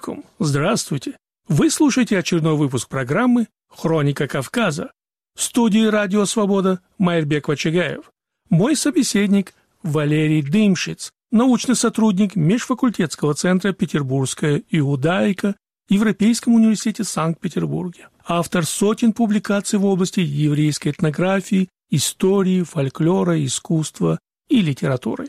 алейкум. Здравствуйте. Вы слушаете очередной выпуск программы «Хроника Кавказа». В студии «Радио Свобода» Майрбек Вачагаев. Мой собеседник Валерий Дымшиц, научный сотрудник Межфакультетского центра «Петербургская иудаика» в Европейском университете Санкт-Петербурге. Автор сотен публикаций в области еврейской этнографии, истории, фольклора, искусства и литературы.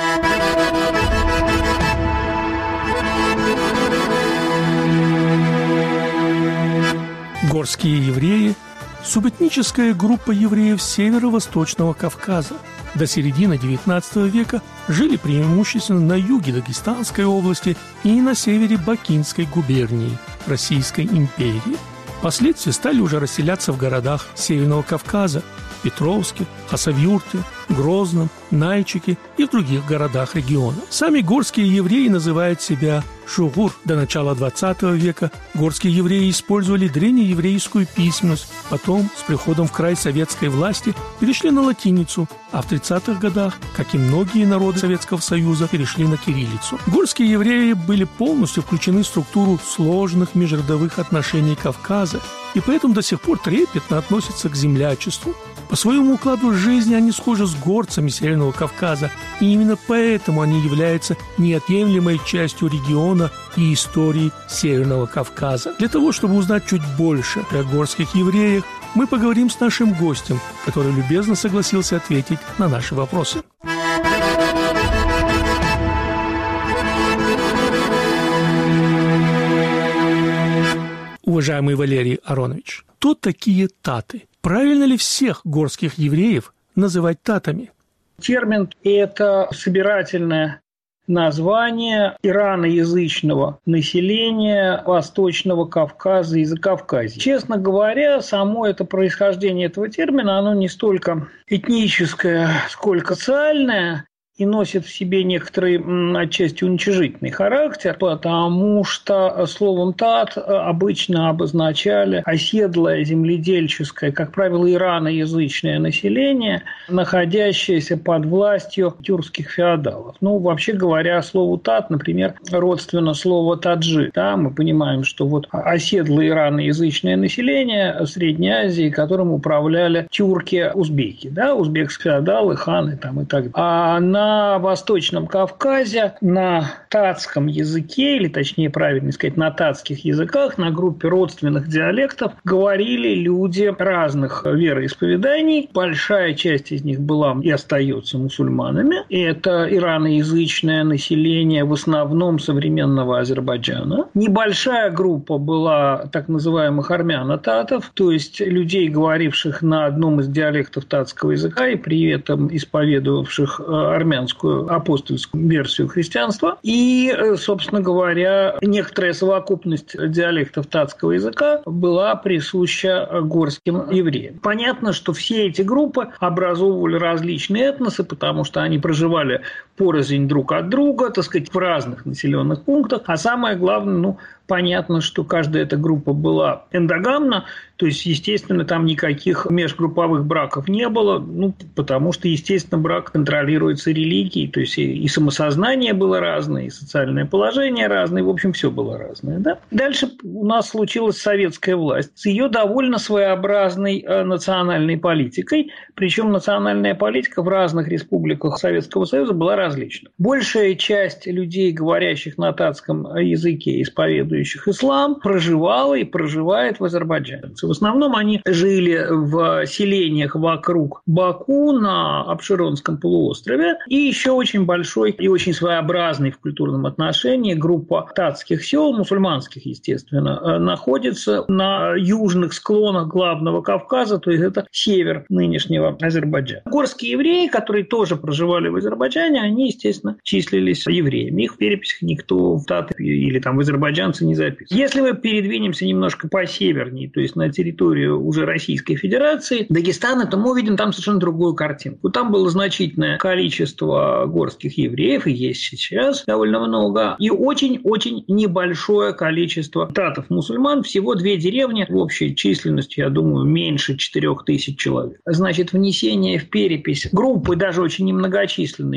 Горские евреи – субэтническая группа евреев северо-восточного Кавказа. До середины XIX века жили преимущественно на юге Дагестанской области и на севере Бакинской губернии Российской империи. Впоследствии стали уже расселяться в городах Северного Кавказа – Петровске, Хасавюрте, Грозном, Нальчике и в других городах региона. Сами горские евреи называют себя шугур. До начала XX века горские евреи использовали древнееврейскую письменность, потом, с приходом в край советской власти, перешли на латиницу, а в 30-х годах, как и многие народы Советского Союза, перешли на кириллицу. Горские евреи были полностью включены в структуру сложных межродовых отношений Кавказа и поэтому до сих пор трепетно относятся к землячеству. По своему укладу жизни они схожи с горцами Северного Кавказа, и именно поэтому они являются неотъемлемой частью региона и истории Северного Кавказа. Для того, чтобы узнать чуть больше о горских евреях, мы поговорим с нашим гостем, который любезно согласился ответить на наши вопросы. Уважаемый Валерий Аронович, кто такие таты? Правильно ли всех горских евреев называть татами? Термин – это собирательное название ираноязычного населения Восточного Кавказа и Закавказья. Честно говоря, само это происхождение этого термина, оно не столько этническое, сколько социальное, и носит в себе некоторый, отчасти, уничижительный характер, потому что словом «тат» обычно обозначали оседлое земледельческое, как правило, ираноязычное население, находящееся под властью тюркских феодалов. Ну, вообще говоря, слову «тат», например, родственно слово «таджи». Да, мы понимаем, что вот оседлое ираноязычное население Средней Азии, которым управляли тюрки-узбеки, да, узбекские феодалы, ханы там и так далее. А на Восточном Кавказе на татском языке, или точнее правильно сказать, на татских языках, на группе родственных диалектов говорили люди разных вероисповеданий. Большая часть из них была и остается мусульманами. Это ираноязычное население в основном современного Азербайджана. Небольшая группа была так называемых армяно-татов, то есть людей, говоривших на одном из диалектов татского языка и при этом исповедовавших армянскую апостольскую версию христианства. И, собственно говоря, некоторая совокупность диалектов татского языка была присуща горским евреям. Понятно, что все эти группы образовывали различные этносы, потому что они проживали порознь друг от друга, так сказать, в разных населенных пунктах. А самое главное, понятно, что каждая эта группа была эндогамна, то есть, естественно, там никаких межгрупповых браков не было, потому что, естественно, брак контролируется религией, то есть и самосознание было разное, и социальное положение разное, в общем, все было разное. Да? Дальше у нас случилась советская власть с ее довольно своеобразной национальной политикой, причем национальная политика в разных республиках Советского Союза была различна. Большая часть людей, говорящих на татском языке, исповедующих ислам, проживала и проживает в Азербайджане. В основном они жили в селениях вокруг Баку на Абшеронском полуострове. И еще очень большой и очень своеобразный в культурном отношении группа татских сел, мусульманских, естественно, находится на южных склонах главного Кавказа, то есть это север нынешнего Азербайджана. Горские евреи, которые тоже проживали в Азербайджане, они, естественно, числились евреями. Их в переписях никто в таты или там в азербайджанцы не записывал. Если мы передвинемся немножко посевернее, то есть на территорию уже Российской Федерации, Дагестана, то мы увидим там совершенно другую картинку. Там было значительное количество горских евреев, и есть сейчас довольно много, и очень-очень небольшое количество татов-мусульман, всего 2 деревни в общей численности, я думаю, меньше 4000 человек. Значит, внесение в перепись группы, даже очень немногочисленные, вот слово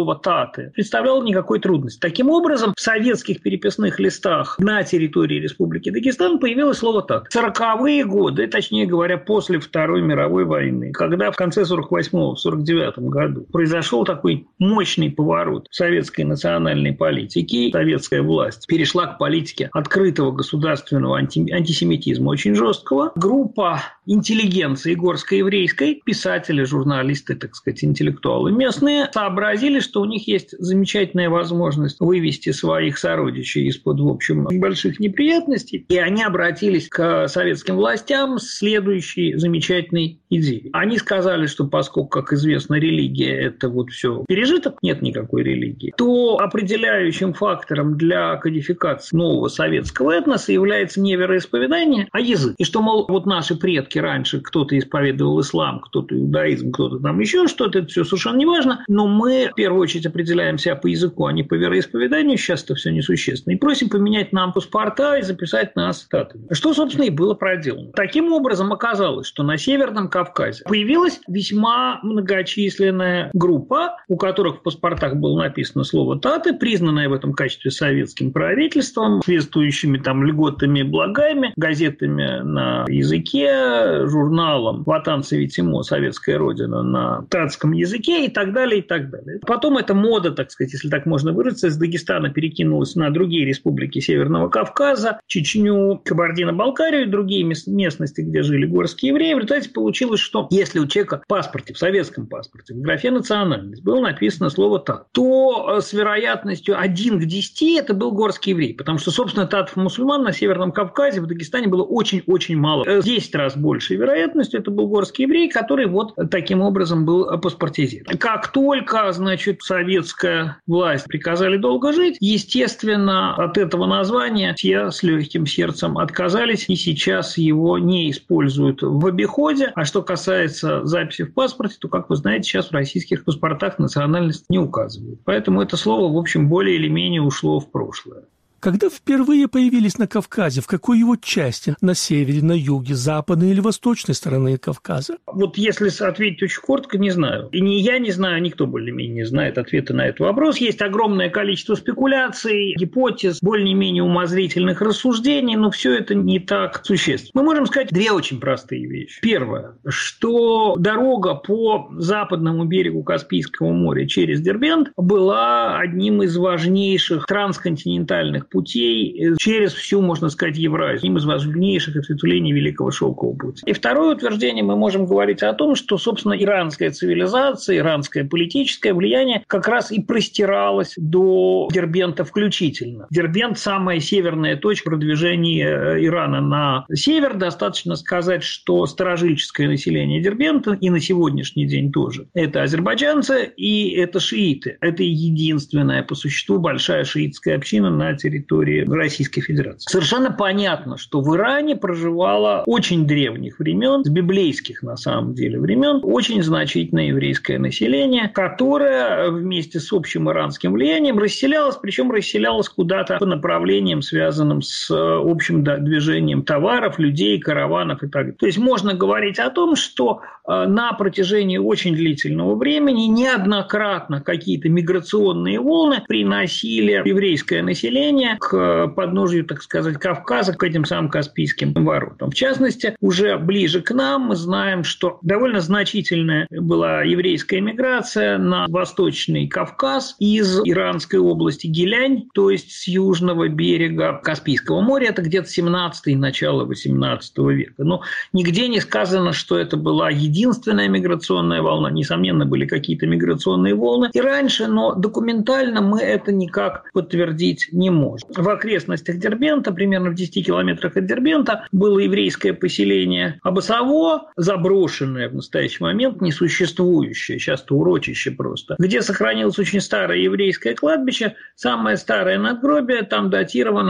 слово «таты» представляло никакой трудности. Таким образом, в советских переписных листах на территории Республики Дагестан появилось слово «таты». В 40-е годы, точнее говоря, после Второй мировой войны, когда в конце 48-го, в 49-м году произошел такой мощный поворот в советской национальной политике, советская власть перешла к политике открытого государственного антисемитизма очень жесткого, группа интеллигенции горско-еврейской, писатели, журналисты, так сказать, интеллектуалы местные, сообразили, что у них есть замечательная возможность вывести своих сородичей из-под, в общем, больших неприятностей, и они обратились к советским властям с следующей замечательной идеей. Они сказали, что поскольку, как известно, религия – это вот все пережиток, нет никакой религии, то определяющим фактором для кодификации нового советского этноса является не вероисповедание, а язык. И что, мол, вот наши предки раньше, кто-то исповедовал ислам, кто-то иудаизм, кто-то там еще что-то, это все совершенно не важно, но мы в первую очередь определяем себя по языку, а не по вероисповеданию, сейчас это все несущественно, и просим поменять нам паспорта и записать нас татами. Что, собственно, и было проделано. Таким образом, оказалось, что на Северном Кавказе появилась весьма многочисленная группа, у которых в паспортах было написано слово «таты», признанное в этом качестве советским правительством, соответствующими там льготами и благами, газетами на языке, журналом «Ватан Советимо. Советская Родина» на татском языке и так далее, и так далее. Потом эта мода, так сказать, если так можно выразиться, из Дагестана перекинулась на другие республики Северного Кавказа, Чечню, Кабардино-Балкарию и другие местности, где жили горские евреи. В результате получилось, что если у человека в паспорте, в советском паспорте, в графе «национальность» было написано слово «тат», то с вероятностью 1 к 10 это был горский еврей, потому что, собственно, татов-мусульман на Северном Кавказе, в Дагестане было очень-очень мало. В 10 раз большей вероятностью это был горский еврей, который вот таким образом был паспортизирован. Как только, значит, советская власть приказали долго жить, естественно, от этого названия все с легким сердцем отказались и сейчас его не используют в обиходе. А что касается записи в паспорте, то, как вы знаете, сейчас в российских паспортах национальность не указывают. Поэтому это слово, в общем, более или менее ушло в прошлое. Когда впервые появились на Кавказе, в какой его части? На севере, на юге, западной или восточной стороны Кавказа? Вот если ответить очень коротко, не знаю. И ни я не знаю, никто более-менее не знает ответа на этот вопрос. Есть огромное количество спекуляций, гипотез, более-менее умозрительных рассуждений, но все это не так существенно. Мы можем сказать две очень простые вещи. Первое, что дорога по западному берегу Каспийского моря через Дербент была одним из важнейших трансконтинентальных путей через всю, можно сказать, Евразию, одним из важнейших ответвлений Великого Шелкового пути. И второе утверждение, мы можем говорить о том, что, собственно, иранская цивилизация, иранское политическое влияние как раз и простиралось до Дербента включительно. Дербент – самая северная точка продвижения Ирана на север. Достаточно сказать, что старожилическое население Дербента и на сегодняшний день тоже – это азербайджанцы и это шииты. Это единственная по существу большая шиитская община на территории Российской Федерации. Совершенно понятно, что в Иране проживало очень древних времен, с библейских на самом деле времен, очень значительное еврейское население, которое вместе с общим иранским влиянием расселялось, причем расселялось куда-то по направлениям, связанным с общим движением товаров, людей, караванов и так далее. То есть можно говорить о том, что на протяжении очень длительного времени неоднократно какие-то миграционные волны приносили еврейское население к подножию, так сказать, Кавказа, к этим самым Каспийским воротам. В частности, уже ближе к нам мы знаем, что довольно значительная была еврейская миграция на Восточный Кавказ из Иранской области Гилянь, то есть с южного берега Каспийского моря. Это где-то 17-й, начало 18 века. Но нигде не сказано, что это была единственная миграционная волна. Несомненно, были какие-то миграционные волны и раньше, но документально мы это никак подтвердить не можем. В окрестностях Дербента, примерно в 10 километрах от Дербента, было еврейское поселение Абасаво, заброшенное в настоящий момент, несуществующее, сейчас-то урочище просто, где сохранилось очень старое еврейское кладбище, самое старое надгробие, там датировано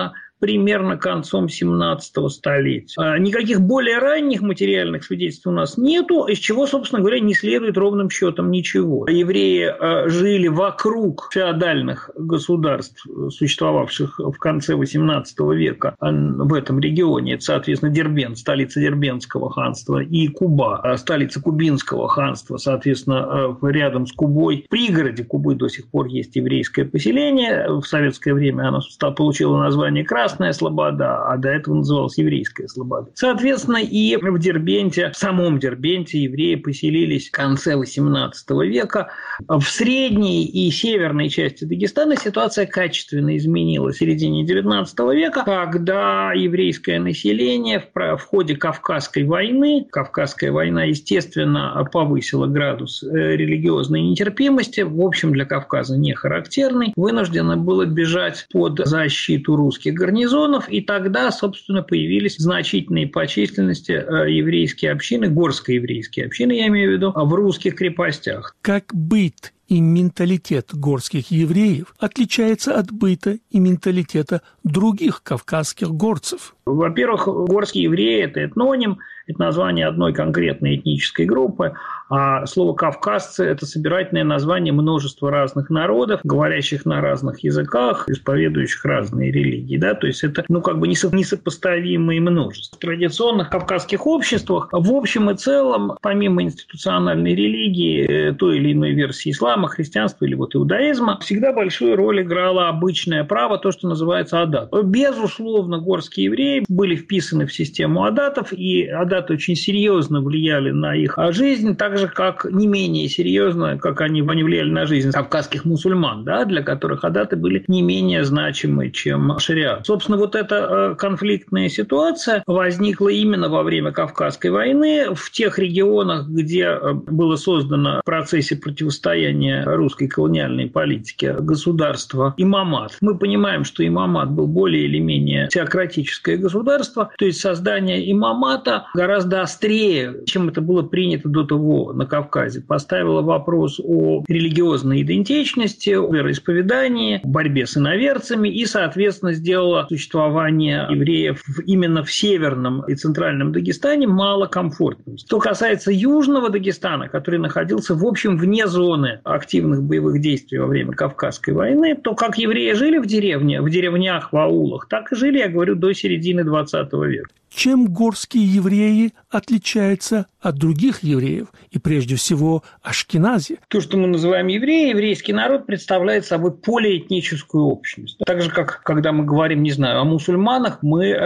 примерно концом 17 столетия. Никаких более ранних материальных свидетельств у нас нету, из чего, собственно говоря, не следует ровным счетом ничего. Евреи жили вокруг феодальных государств, существовавших в конце XVIII века в этом регионе. Это, соответственно, Дербент, столица Дербентского ханства, и Куба, столица Кубинского ханства. Соответственно, рядом с Кубой, в пригороде Кубы до сих пор есть еврейское поселение. В советское время оно получило название Красная Слобода, а до этого называлась Еврейская Слобода. Соответственно, и в Дербенте, в самом Дербенте евреи поселились в конце XVIII века. В средней и северной части Дагестана ситуация качественно изменилась в середине XIX века, когда еврейское население в ходе Кавказской войны, Кавказская война, естественно, повысила градус религиозной нетерпимости, в общем, для Кавказа не характерный, вынуждено было бежать под защиту русских гарнизонов, и тогда, собственно, появились значительные по численности еврейские общины, горско-еврейские общины, я имею в виду, в русских крепостях. Как быт и менталитет горских евреев отличается от быта и менталитета других кавказских горцев? Во-первых, горские евреи – это этноним, это название одной конкретной этнической группы, а слово «кавказцы» – это собирательное название множества разных народов, говорящих на разных языках, исповедующих разные религии. Да? То есть это несопоставимые множества. В традиционных кавказских обществах, в общем и целом, помимо институциональной религии, той или иной версии ислама, христианства или вот иудаизма, всегда большую роль играло обычное право, то, что называется адат. Безусловно, горские евреи были вписаны в систему адатов, и адаты очень серьезно влияли на их жизнь, так же, как не менее серьезно, как они влияли на жизнь кавказских мусульман, да, для которых адаты были не менее значимы, чем шариат. Собственно, вот эта конфликтная ситуация возникла именно во время Кавказской войны в тех регионах, где было создано в процессе противостояния русской колониальной политике государство имамат. Мы понимаем, что имамат был более или менее теократическое государство, то есть создание имамата гораздо острее, чем это было принято до того на Кавказе, поставило вопрос о религиозной идентичности, о вероисповедании, борьбе с иноверцами и, соответственно, сделало существование евреев именно в северном и центральном Дагестане малокомфортным. Что касается южного Дагестана, который находился, в общем, вне зоны активных боевых действий во время Кавказской войны, то как евреи жили в деревнях, в аулах, так и жили, я говорю, до середины XX века. Чем горские евреи отличаются от других евреев, и прежде всего ашкенази? То, что мы называем евреи, еврейский народ представляет собой полиэтническую общность. Так же, как когда мы говорим, не знаю, о мусульманах,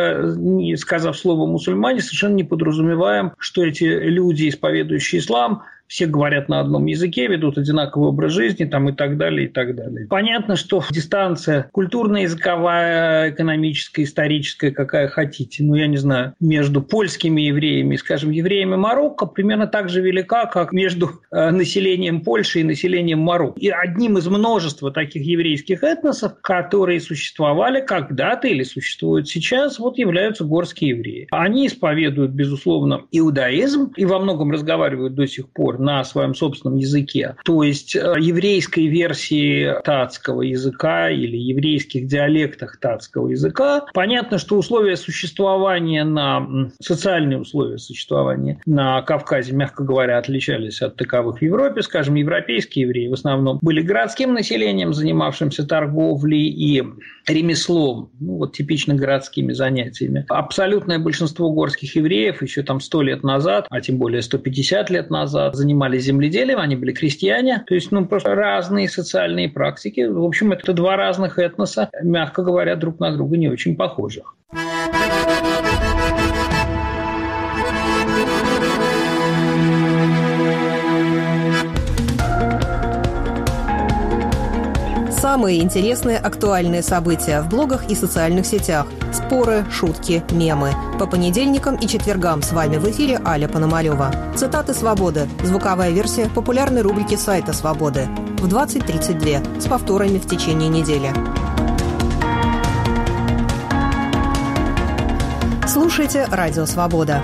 мы, сказав слово «мусульмане», совершенно не подразумеваем, что эти люди, исповедующие ислам, все говорят на одном языке, ведут одинаковый образ жизни там, и так далее, и так далее. Понятно, что дистанция культурно-языковая, экономическая, историческая, какая хотите, я не знаю, между польскими евреями и, скажем, евреями Марокко примерно так же велика, как между населением Польши и населением Марокко. И одним из множества таких еврейских этносов, которые существовали когда-то или существуют сейчас, являются горские евреи. Они исповедуют, безусловно, иудаизм и во многом разговаривают до сих пор на своем собственном языке. То есть еврейской версии татского языка или еврейских диалектах татского языка. Понятно, что социальные условия существования на Кавказе, мягко говоря, отличались от таковых в Европе. Скажем, европейские евреи в основном были городским населением, занимавшимся торговлей и ремеслом, типично городскими занятиями. Абсолютное большинство горских евреев еще 100 лет назад, а тем более 150 лет назад, занимались земледелием, они были крестьяне, то есть просто разные социальные практики. В общем, это два разных этноса, мягко говоря, друг на друга не очень похожих. Самые интересные актуальные события в блогах и социальных сетях. Споры, шутки, мемы. По понедельникам и четвергам с вами в эфире Аля Пономарёва. Цитаты «Свободы». Звуковая версия популярной рубрики сайта «Свободы». В 20:32 с повторами в течение недели. Слушайте «Радио Свобода».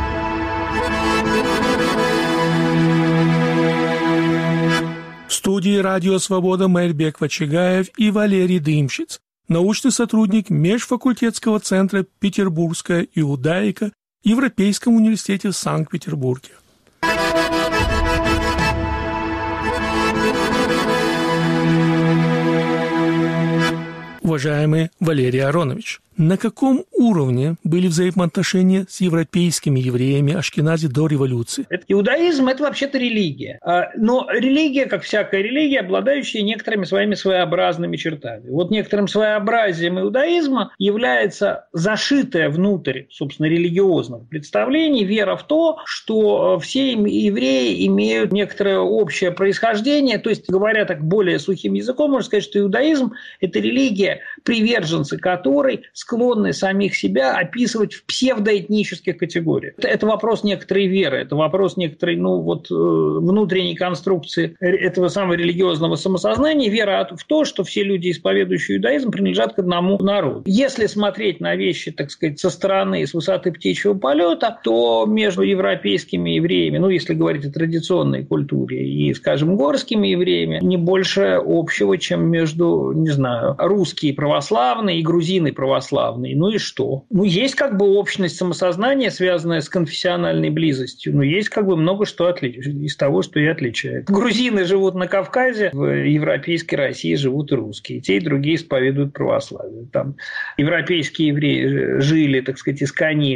В студии Радио Свобода Мэрбек Вачигаев и Валерий Дымщиц, научный сотрудник Межфакультетского центра «Петербургская иудаика» в Европейском университете в Санкт-Петербурге. Уважаемый Валерий Аронович, на каком уровне были взаимоотношения с европейскими евреями Ашкенази до революции? Иудаизм – это вообще-то религия. Но религия, как всякая религия, обладающая некоторыми своими своеобразными чертами. Вот некоторым своеобразием иудаизма является зашитая внутрь, собственно, религиозного представления вера в то, что все евреи имеют некоторое общее происхождение. То есть, говоря так более сухим языком, можно сказать, что иудаизм – это религия, приверженцы которой склонны самих себя описывать в псевдоэтнических категориях. Это вопрос некоторой веры, это вопрос некоторой внутренней конструкции этого самого религиозного самосознания, вера в то, что все люди, исповедующие иудаизм, принадлежат к одному народу. Если смотреть на вещи, так сказать, со стороны, с высоты птичьего полета, то между европейскими евреями, если говорить о традиционной культуре, и, скажем, горскими евреями, не больше общего, чем между, русские православные и грузины православные. Ну и что? Есть общность самосознания, связанная с конфессиональной близостью, но есть много что из того, что и отличает. Грузины живут на Кавказе, в европейской России живут русские. Те и другие исповедуют православие. Там европейские евреи жили, так сказать, искони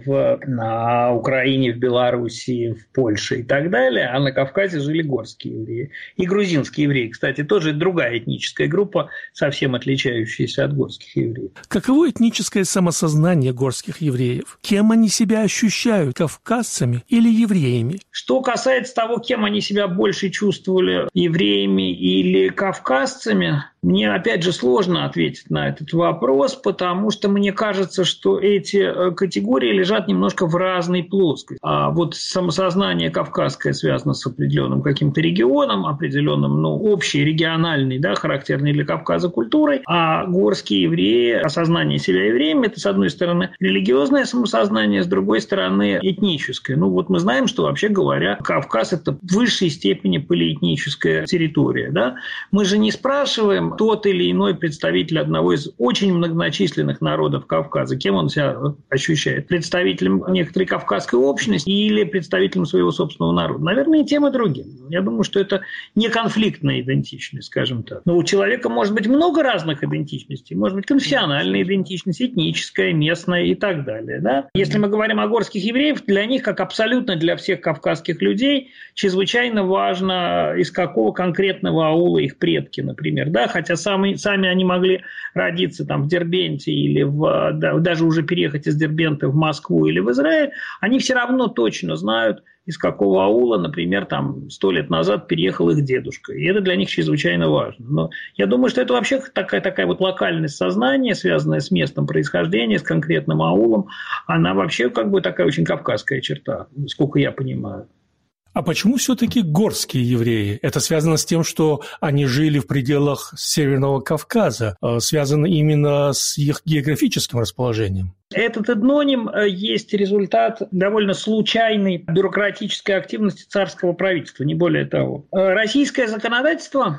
на Украине, в Белоруссии, в Польше и так далее, а на Кавказе жили горские евреи. И грузинские евреи, кстати, тоже другая этническая группа, совсем отличающаяся от горских евреев. Каково этническое самосознание горских евреев? Кем они себя ощущают, кавказцами или евреями? Что касается того, кем они себя больше чувствовали, евреями или кавказцами, мне, опять же, сложно ответить на этот вопрос, потому что мне кажется, что эти категории лежат немножко в разной плоскости. А вот самосознание кавказское связано с определенным каким-то регионом, определенным, общей, региональной, характерной для Кавказа культурой, а горские евреи, осознание себя евреями, это, с одной стороны, религиозное самосознание, с другой стороны, этническое. Мы знаем, что, вообще говоря, Кавказ – это в высшей степени полиэтническая территория. Да? Мы же не спрашиваем тот или иной представитель одного из очень многочисленных народов Кавказа, кем он себя ощущает. Представителем некоторой кавказской общности или представителем своего собственного народа. Наверное, и тем, и другим. Я думаю, что это не конфликтная идентичность, скажем так. Но у человека может быть много разных идентичностей. Может быть, конфессиональная идентичность, этническая, местная и так далее. Да? Если мы говорим о горских евреях, для них, как абсолютно для всех кавказских людей, чрезвычайно важно, из какого конкретного аула их предки, например. Да? Хотя сами они могли родиться в Дербенте или даже уже переехать из Дербента в Москву или в Израиль, они все равно точно знают, из какого аула, например, 100 лет назад переехал их дедушка. И это для них чрезвычайно важно. Но я думаю, что это вообще такая локальность сознания, связанная с местом происхождения, с конкретным аулом, она вообще такая очень кавказская черта, сколько я понимаю. А почему все-таки горские евреи? Это связано с тем, что они жили в пределах Северного Кавказа, связано именно с их географическим расположением? Этот этноним есть результат довольно случайной бюрократической активности царского правительства, не более того. Российское законодательство,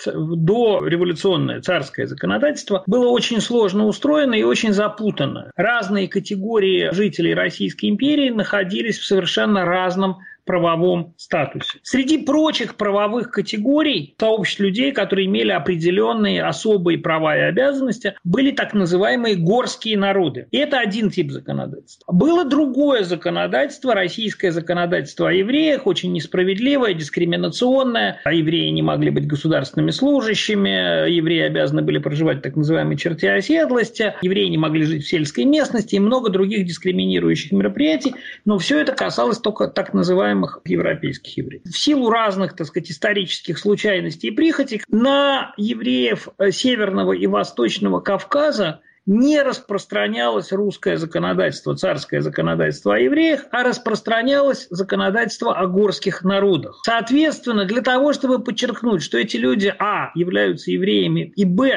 дореволюционное царское законодательство, было очень сложно устроено и очень запутано. Разные категории жителей Российской империи находились в совершенно разном правовом статусе. Среди прочих правовых категорий сообществ людей, которые имели определенные особые права и обязанности, были так называемые горские народы. И это один тип законодательства. Было другое законодательство, российское законодательство о евреях, очень несправедливое, дискриминационное. А евреи не могли быть государственными служащими, евреи обязаны были проживать в так называемой черте оседлости, евреи не могли жить в сельской местности и много других дискриминирующих мероприятий. Но все это касалось только так называемых европейских евреев. В силу разных, исторических случайностей и прихотей на евреев Северного и Восточного Кавказа не распространялось русское законодательство, царское законодательство о евреях, а распространялось законодательство о горских народах. Соответственно, для того, чтобы подчеркнуть, что эти люди, являются евреями, и,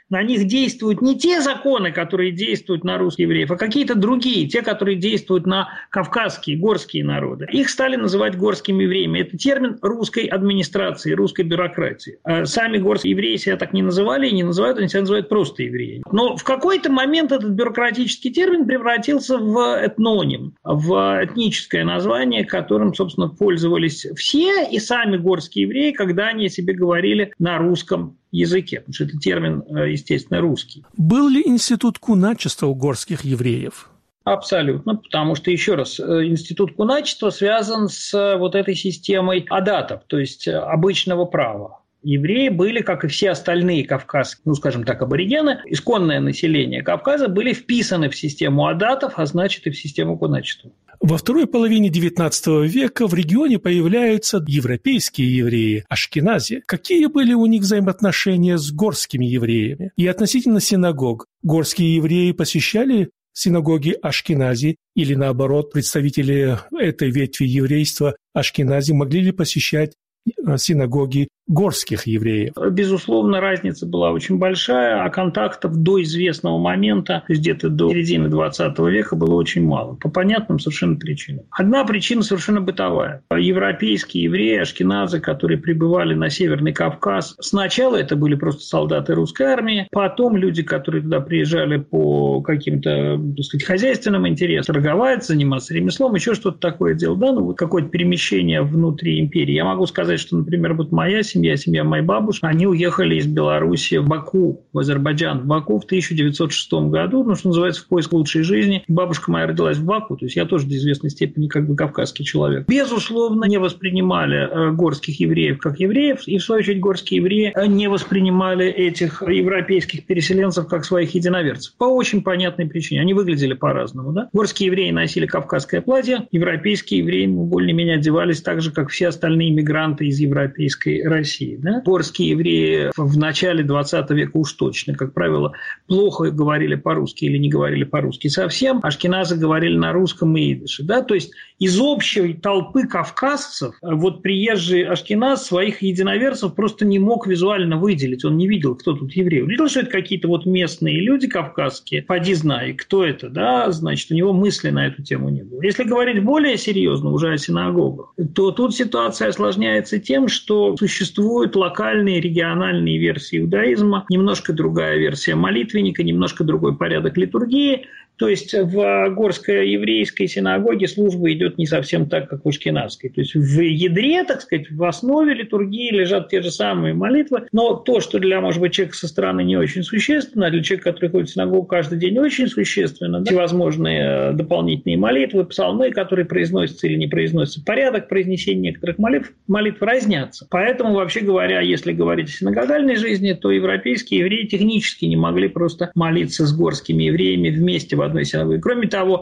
на них действуют не те законы, которые действуют на русских евреев, а какие-то другие, те, которые действуют на кавказские, горские народы. Их стали называть горскими евреями. Это термин русской администрации, русской бюрократии. Сами горские евреи себя так не называли и не называют, они себя называют просто евреями. Но в какой-то момент этот бюрократический термин превратился в этноним, в этническое название, которым, собственно, пользовались все и сами горские евреи, когда они о себе говорили на русском языке, потому что это термин, естественно, русский. Был ли институт куначества у горских евреев? Абсолютно, потому что, еще раз, институт куначества связан с вот этой системой адатов, то есть обычного права. Евреи были, как и все остальные кавказские, скажем так, аборигены, исконное население Кавказа, были вписаны в систему адатов, а значит и в систему куначества. Во второй половине XIX века в регионе появляются европейские евреи, ашкенази. Какие были у них взаимоотношения с горскими евреями? И относительно синагог, горские евреи посещали синагоги ашкенази или, наоборот, представители этой ветви еврейства ашкенази могли ли посещать синагоги горских евреев? Безусловно, разница была очень большая, а контактов до известного момента, то есть где-то до середины 20 века, было очень мало. По понятным совершенно причинам. Одна причина совершенно бытовая. Европейские евреи, ашкеназы, которые прибывали на Северный Кавказ, сначала это были просто солдаты русской армии, потом люди, которые туда приезжали по каким-то, так сказать, хозяйственным интересам, торговать, заниматься ремеслом, еще что-то такое делать, да, вот какое-то перемещение внутри империи. Я могу сказать, что, например, вот моя семья моей бабушки, они уехали из Беларуси в Баку, в Азербайджан, в Баку в 1906 году, что называется, в поиск лучшей жизни. Бабушка моя родилась в Баку, то есть я тоже до известной степени как бы кавказский человек. Безусловно, не воспринимали горских евреев как евреев, и в свою очередь горские евреи не воспринимали этих европейских переселенцев как своих единоверцев. По очень понятной причине. Они выглядели по-разному. Да? Горские евреи носили кавказское платье, европейские евреи более-менее одевались так же, как все остальные мигранты из европейской России. Да? Горские евреи в начале 20 века уж точно, как правило, плохо говорили по-русски или не говорили по-русски совсем. Ашкеназы говорили на русском и идише. Да? То есть из общей толпы кавказцев вот приезжий ашкеназ своих единоверцев просто не мог визуально выделить. Он не видел, кто тут евреи. Он видел, что это какие-то вот местные люди кавказские. Поди знай, кто это. Да? Значит, у него мысли на эту тему не было. Если говорить более серьезно уже о синагогах, то тут ситуация осложняется тем, что существуют локальные, региональные версии иудаизма, немножко другая версия молитвенника, немножко другой порядок литургии. То есть в горской еврейской синагоге служба идет не совсем так, как в ашкеназской. То есть в ядре, так сказать, в основе литургии лежат те же самые молитвы, но то, что для, может быть, человека со стороны не очень существенно, а для человека, который ходит в синагогу каждый день, очень существенно, да? Всевозможные дополнительные молитвы, псалмы, которые произносятся или не произносятся, порядок произнесения некоторых молитв разнятся. Поэтому, вообще говоря, если говорить о синагогальной жизни, то европейские евреи технически не могли просто молиться с горскими евреями вместе в одной синагоге. Кроме того,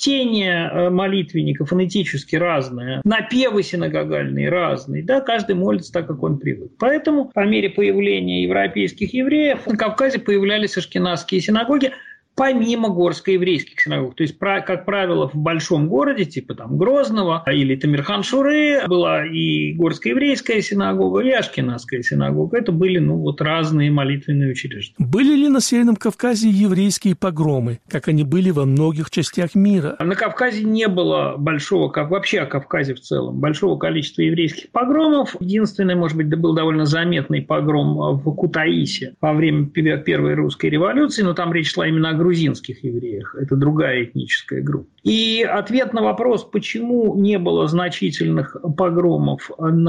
чтение молитвенника фонетически разное, напевы синагогальные разные, да, каждый молится так, как он привык. Поэтому по мере появления европейских евреев на Кавказе появлялись ашкеназские синагоги, помимо горско-еврейских синагог. То есть, как правило, в большом городе, типа там Грозного или Тамирхан-Шуры, была и горско-еврейская синагога, и ашкеназская синагога. Это были, разные молитвенные учреждения. Были ли на Северном Кавказе еврейские погромы, как они были во многих частях мира? На Кавказе не было вообще о Кавказе в целом, большого количества еврейских погромов. Единственный, может быть, был довольно заметный погром в Кутаисе во время Первой русской революции, но там речь шла именно о грузинских евреях. Это другая этническая группа. И ответ на вопрос, почему не было значительных погромов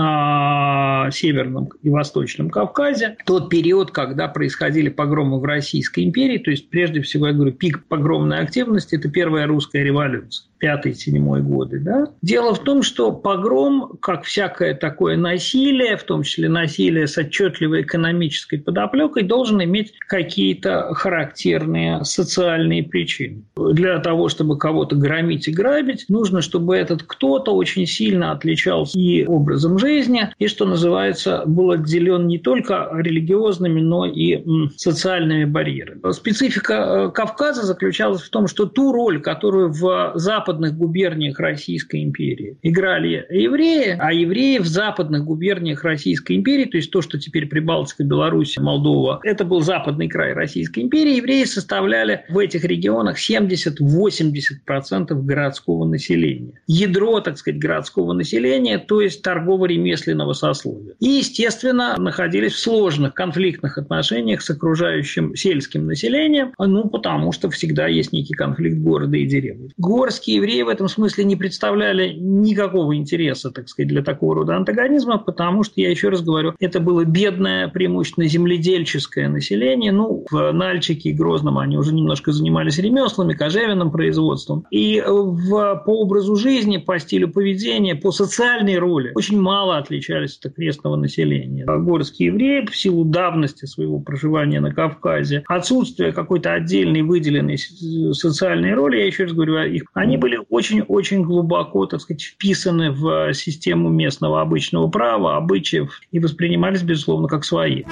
на Северном и Восточном Кавказе, тот период, когда происходили погромы в Российской империи, то есть, прежде всего, я говорю, пик погромной активности – это Первая русская революция. 5-7 годы. Да? Дело в том, что погром, как всякое такое насилие, в том числе насилие с отчетливой экономической подоплекой, должен иметь какие-то характерные социальные социальные причины. Для того, чтобы кого-то громить и грабить, нужно, чтобы этот кто-то очень сильно отличался и образом жизни, и, что называется, был отделен не только религиозными, но и социальными барьерами. Специфика Кавказа заключалась в том, что ту роль, которую в западных губерниях Российской империи играли евреи, а евреи в западных губерниях Российской империи, то есть то, что теперь Прибалтика, Беларусь, Молдова, это был западный край Российской империи, евреи составляли в этих регионах 70-80% городского населения. Ядро, так сказать, городского населения, то есть торгово-ремесленного сословия. И, естественно, находились в сложных конфликтных отношениях с окружающим сельским населением, потому что всегда есть некий конфликт города и деревни. Горские евреи в этом смысле не представляли никакого интереса, так сказать, для такого рода антагонизма, потому что, я еще раз говорю, это было бедное, преимущественно земледельческое население. В Нальчике и Грозном они уже немножко занимались ремеслами, кожевенным производством. И по образу жизни, по стилю поведения, по социальной роли очень мало отличались от окрестного населения. Горские евреи в силу давности своего проживания на Кавказе, отсутствие какой-то отдельной выделенной социальной роли, я еще раз говорю, они были очень-очень глубоко, так сказать, вписаны в систему местного обычного права, обычаев и воспринимались, безусловно, как свои.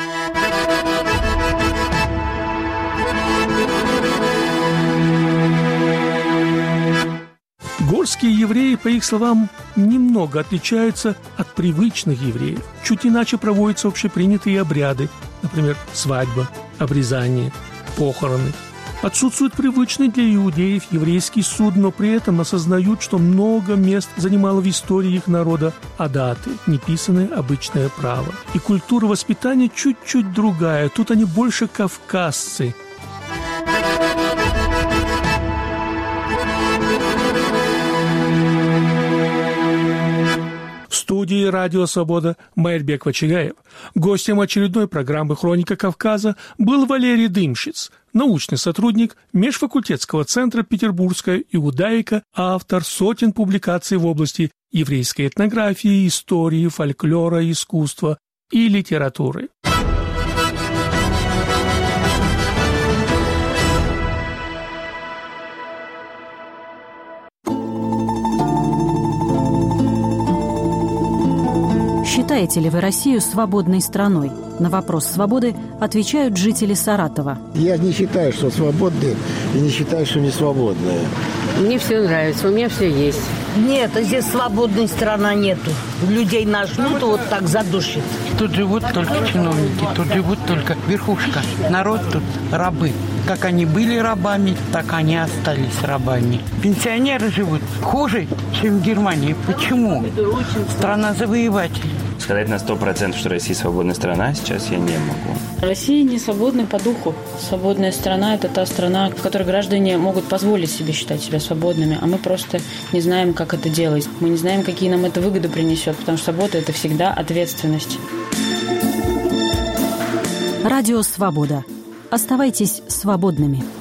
Горские евреи, по их словам, немного отличаются от привычных евреев. Чуть иначе проводятся общепринятые обряды, например, свадьба, обрезание, похороны. Отсутствует привычный для иудеев еврейский суд, но при этом осознают, что много мест занимало в истории их народа адаты, неписанное обычное право. И культура воспитания чуть-чуть другая, тут они больше кавказцы. В студии «Радио Свобода» Майрбек Вачигаев. Гостем очередной программы «Хроника Кавказа» был Валерий Дымщиц, научный сотрудник Межфакультетского центра «Петербургская иудаика», автор сотен публикаций в области еврейской этнографии, истории, фольклора, искусства и литературы. Считаете ли вы Россию свободной страной? На вопрос свободы отвечают жители Саратова. Я не считаю, что свободные, и не считаю, что не свободные. Мне все нравится, у меня все есть. Нет, здесь свободной страны нету. Людей нажмут, вот так задушит. Тут живут только чиновники, тут живут только верхушка. Народ тут рабы. Как они были рабами, так они остались рабами. Пенсионеры живут хуже, чем в Германии. Почему? Страна завоевателей. Сказать на 100%, что Россия свободная страна, сейчас я не могу. Россия не свободна по духу. Свободная страна – это та страна, в которой граждане могут позволить себе считать себя свободными, а мы просто не знаем, как это делать. Мы не знаем, какие нам это выгоды принесет, потому что свобода – это всегда ответственность. Радио «Свобода». Оставайтесь свободными.